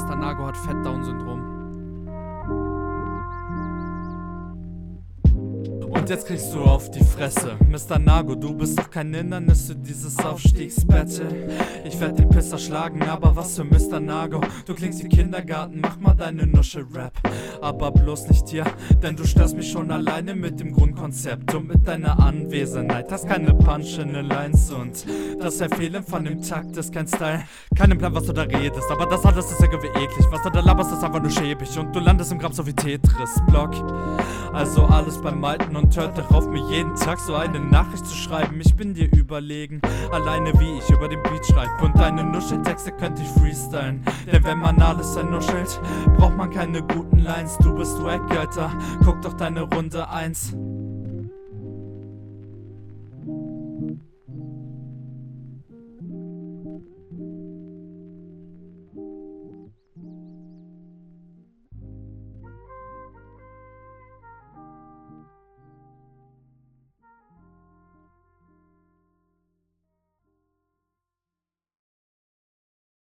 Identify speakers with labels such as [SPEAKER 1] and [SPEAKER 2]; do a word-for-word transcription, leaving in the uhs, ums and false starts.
[SPEAKER 1] Mister Nago hat Fett-Down-Syndrom. Und jetzt kriegst du auf die Fresse. Mister Nago, du bist doch kein Hindernis für dieses Aufstiegsbattle. Ich werd den Pisser schlagen, aber was für Mister Nago. Du klingst wie Kindergarten, mach mal deine Nusche-Rap. Aber bloß nicht hier, denn du störst mich schon alleine mit dem Grundkonzept. Und mit deiner Anwesenheit, hast keine Punch in den Lines. Und das Verfehlen von dem Takt ist kein Style. Keinen Plan, was du da redest, aber das alles ist irgendwie eklig. Was du da laberst, ist einfach nur schäbig. Und du landest im Grab so wie Tetris-Block. Also alles beim Alten und hört darauf, mir jeden Tag so eine Nachricht zu schreiben. Ich bin dir überlegen, alleine wie ich über den Beat schreib. Und deine Nuscheltexte könnte ich freestylen. Denn wenn man alles ernuschelt, braucht man keine guten Lines. Du bist wack, Alter, guck doch deine Runde eins.